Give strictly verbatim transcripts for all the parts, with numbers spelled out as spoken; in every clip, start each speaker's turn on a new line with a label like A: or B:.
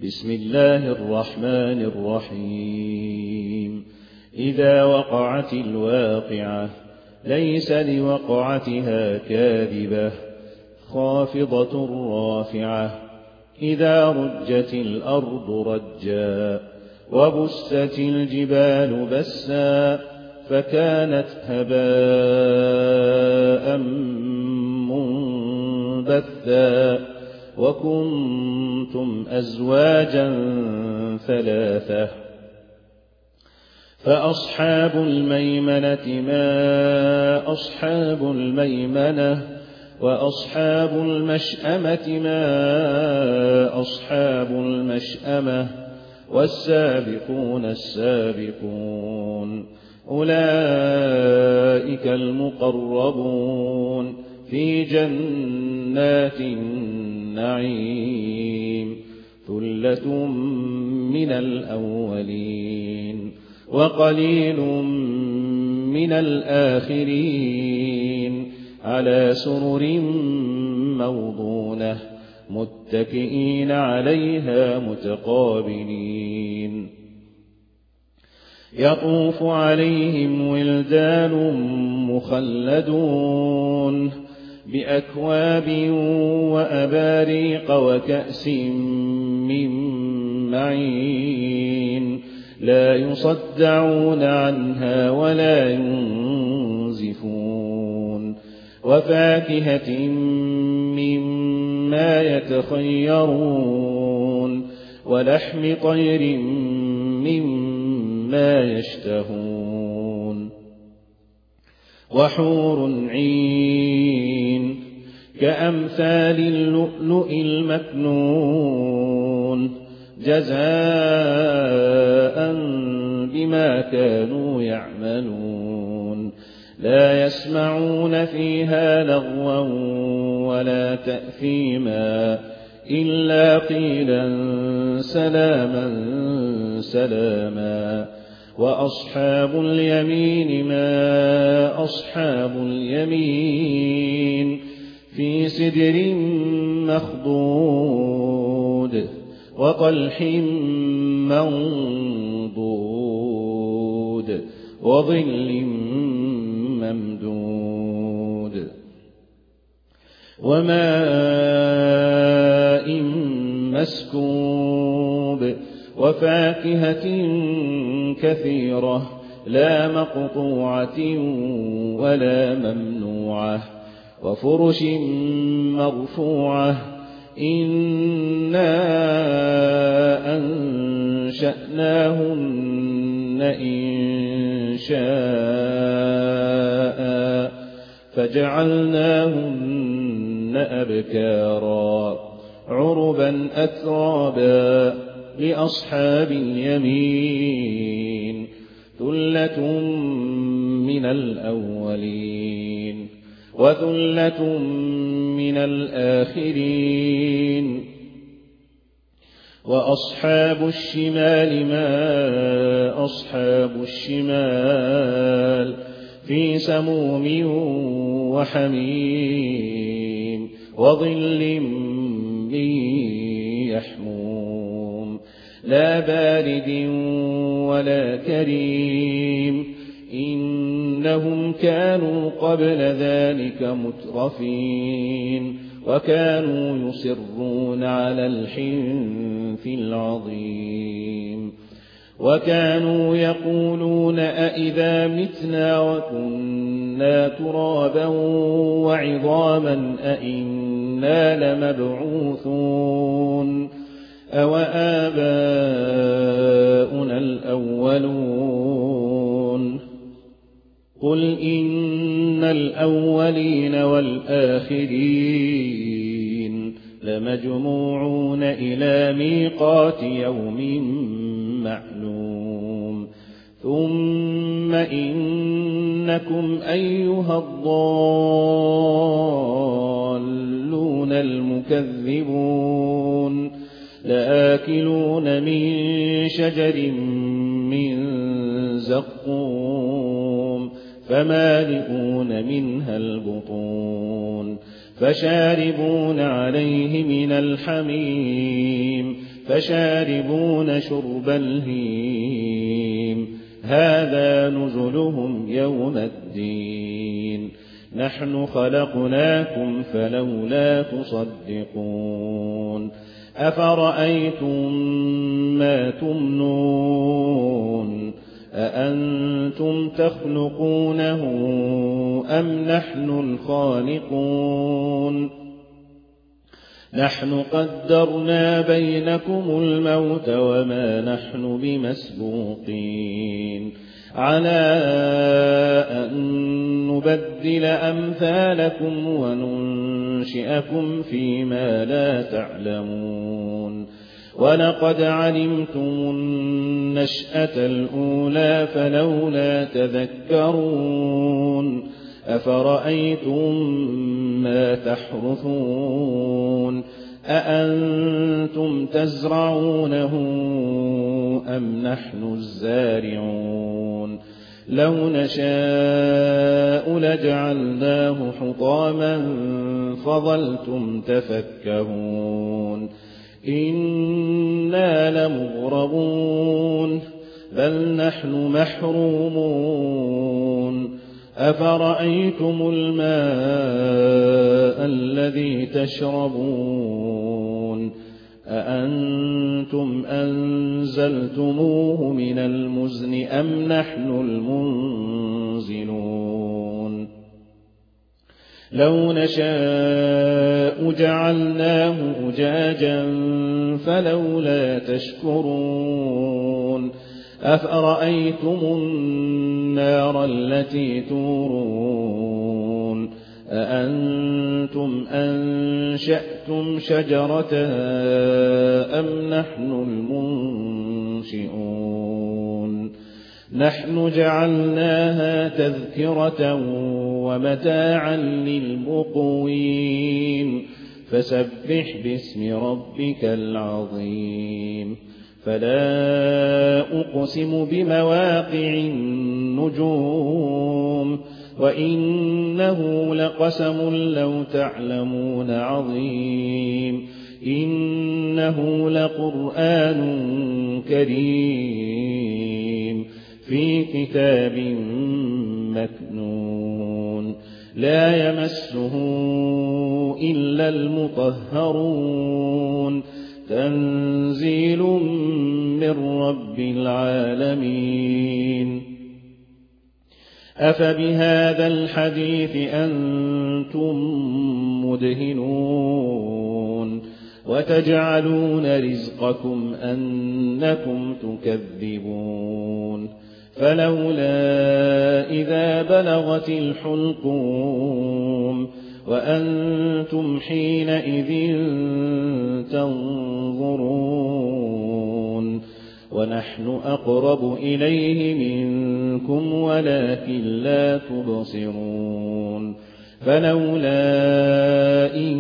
A: بسم الله الرحمن الرحيم إذا وقعت الواقعة ليس لوقعتها كاذبة خافضة رافعة إذا رجت الأرض رجا وبست الجبال بسا فكانت هباء منبثا وكنتم أزواجا ثلاثة فأصحاب الميمنة ما أصحاب الميمنة وأصحاب المشأمة ما أصحاب المشأمة والسابقون السابقون أولئك المقربون في جنات النعيم ثلة من الأولين وقليل من الآخرين على سرر موضونة متكئين عليها متقابلين يطوف عليهم ولدان مخلدون بأكواب وأباريق وكأس من معين لا يصدعون عنها ولا ينزفون وفاكهة مما يتخيرون ولحم طير مما يشتهون وحور عين كأمثال اللؤلؤ المكنون جزاء بما كانوا يعملون لا يسمعون فيها لغوا ولا تأثيما إلا قيلا سلاما سلاما وأصحاب اليمين ما أصحاب اليمين في سدر مخضود وطلح منضود وظل ممدود وماء مسكوب وفاكهة كثيرة لا مقطوعة ولا ممنوعة وفرش مرفوعة إنا أنشأناهن إنشاء فجعلناهن أبكارا عربا أترابا لأصحاب اليمين ثلة من الأولين وثلة من الآخرين وأصحاب الشمال ما أصحاب الشمال في سموم وحميم وظل من يحموم لا بارد ولا كريم إنهم كانوا قبل ذلك مترفين وكانوا يصرون على الحنث العظيم وكانوا يقولون أئذا متنا وكنا ترابا وعظاما أئنا لمبعوثون أو آباؤنا الأولون قل إن الأولين والآخرين لمجموعون إلى ميقات يوم معلوم ثم إنكم أيها الضالون المكذبون لآكلون من شجر من زقوم فمالئون منها البطون فشاربون عليه من الحميم فشاربون شرب الهيم هذا نزلهم يوم الدين نحن خلقناكم فلولا تصدقون أفرأيتم ما تمنون أأنتم تخلقونه أم نحن الخالقون نحن قدرنا بينكم الموت وما نحن بمسبوقين على أن نبدل أمثالكم وننشئكم فيما لا تعلمون ولقد علمتم النشأة الأولى فلولا تذكرون أفرأيتم ما تحرثون أأنتم تزرعونه أم نحن الزارعون لو نشاء لجعلناه حطاما فظلتم تفكهون إنا لمغرمون بل نحن محرومون أفرأيتم الماء الذي تشربون أأنتم أنزلتموه من المزن أم نحن المنزلون لو نشاء جعلناه أجاجا فلولا تشكرون أفرأيتم النار التي تورون أأنتم أنشأتم شجرتها أم نحن المنشئون نحن جعلناها تذكرة ومتاعا للمقوين فسبح باسم ربك العظيم فلا أقسم بمواقع النجوم وإنه لقسم لو تعلمون عظيم إنه لقرآن كريم في كتاب مكنون لا يمسه إلا المطهرون تنزيل من رب العالمين أفبهذا الحديث أنتم مدهنون وتجعلون رزقكم أنكم تكذبون فلولا إذا بلغت الحلقوم وأنتم حينئذ تنظرون ونحن أقرب إليه منكم ولكن لا تبصرون فلولا إن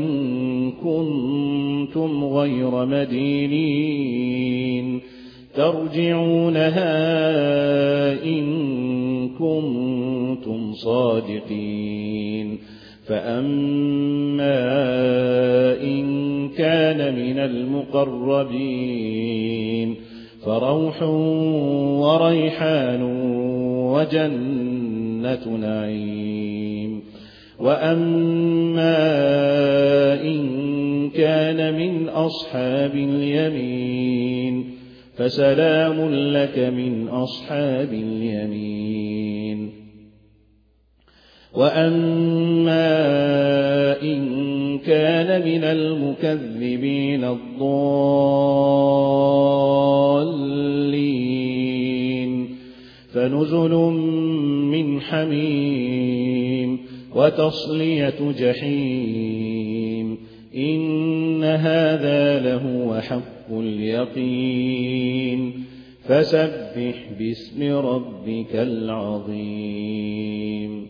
A: كنتم غير مدينين ترجعونها إن كنتم صادقين فأما إن كان من المقربين فروح وريحان وجنة نعيم وأما إن كان من أصحاب اليمين فسلام لك من أصحاب اليمين وأما إن كان من المكذبين الضالين فنزل من حميم وتصلية جحيم إن هذا لهو حق اليقين فسبح باسم ربك العظيم